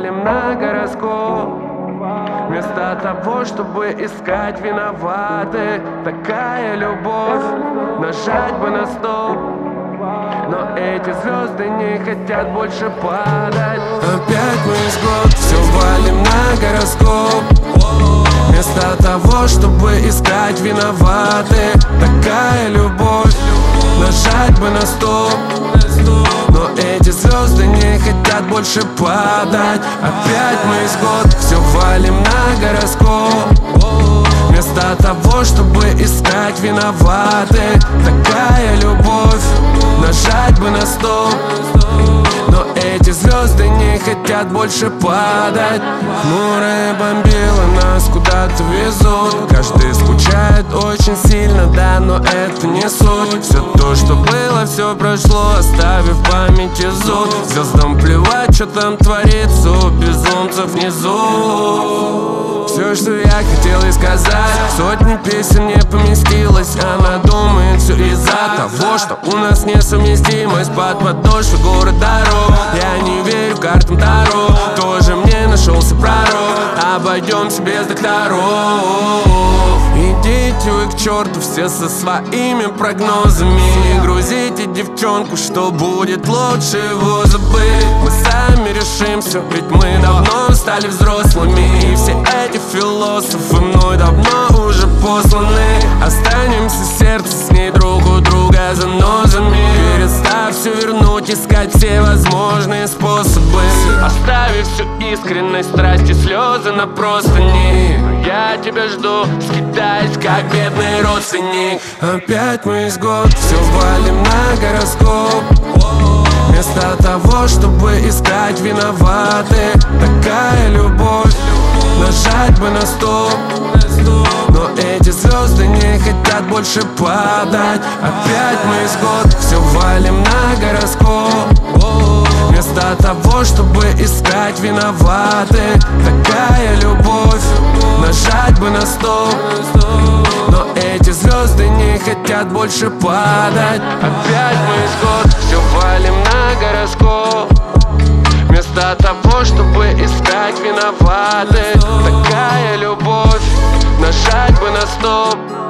валим на гороскоп. Вместо того, чтобы искать виноватых. Такая любовь, нажать бы на стоп. Но эти звезды не хотят больше падать. Опять мы из год все валим на гороскоп. Вместо того, чтобы искать виноватых. Такая любовь, нажать бы на стоп. Но эти звезды не хотят больше падать. Опять мы из год все валим на гороскоп. Вместо того, чтобы искать виноватых. Такая любовь, нажать бы на стоп. Но эти звезды не хотят больше падать. Хмурая бомбила нас куда-то везут. Каждый скучает очень сильно, да, но это не суть. Все то, что было, все прошло, оставив в памяти зуд. Звездам плевать, что там творится у безумцев внизу. Все, что я хотел и сказать, сотни песен не поместилось. Она думает все из-за того, что у нас несовместимость. Под подошвой город дорог. Я не верю картам Таро. Тоже мне нашелся пророк. Обойдемся без докторов. Идите вы к черту все со своими прогнозами. Не грузите девчонку, что будет лучше его забыть. Мы сами решим все, ведь мы давно стали взрослыми. И все эти философы мной давно уже посланы. Останемся сердце с ней друг у друга занозами. Перестав все вернуть, искать все возможные способы. Оставив всю искренность, страсти, слезы на простыни. Я тебя жду, скитаясь, как бедный родственник. Опять мы из год все валим на гороскоп. Вместо того, чтобы искать виноватых. Такая любовь, нажать бы на стоп. Но эти звезды не хотят больше падать. Опять мы из год все валим на гороскоп. Вместо того, чтобы искать виноватых. Такая любовь, нажать бы на стоп. Но эти звезды не хотят больше падать. Опять мы из год все валим на гороскоп. Вместо того, чтобы искать виноватых. Такая любовь, нажать бы на стоп.